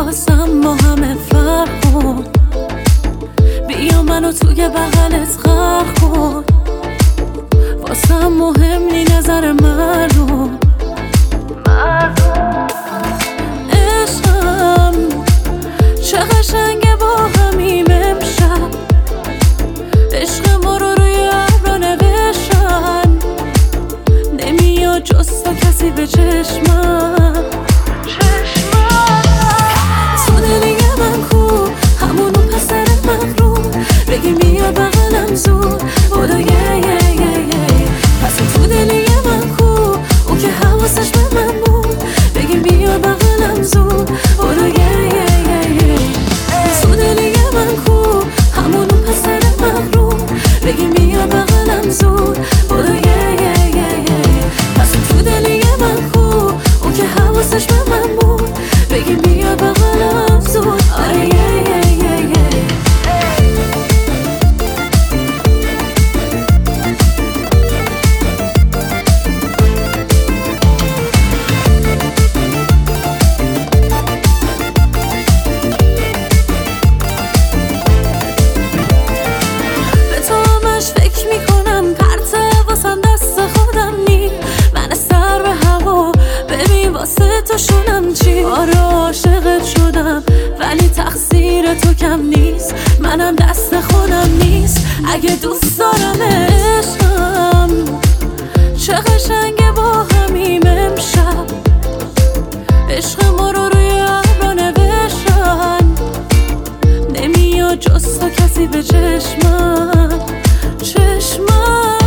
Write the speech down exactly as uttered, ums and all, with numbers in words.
واسم با همه فرق کن، بیا منو توی بغلت غرق کن. واسم مهم نی نظر مردم، عشقم چه قشنگه با همیم امشب. عشق ما رو روی ابرا نوشتن، نمیاد جز تو کسی به چشمم. تو دلی من کو، همونو پسر مغرور، بگی میاد بغلم زود بودو یه یه یه یه. پس تو دلی من کو، اون که حواسش به من بود، بگی میاد بغلم زود بودو یه یه یه یه. تو دلی من کو، همونو پسر مغرور، بگی میاد بغلم زود بودو یه یه یه یه. پس تو دلی من کو، اون که حواسش به من بود، بگی میاد بغلم زود. آره یه یه یه یه. تو شونم چی؟ آره عاشقت شدم، ولی تقصیر تو کم نیست، منم دست خودم نیست. اگه دوست دارم عشقم چه قشنگه با همیم امشب. عشق ما رو روی ابرا نوشتن، نمیاد جز تو کسی به چشمم چشمم.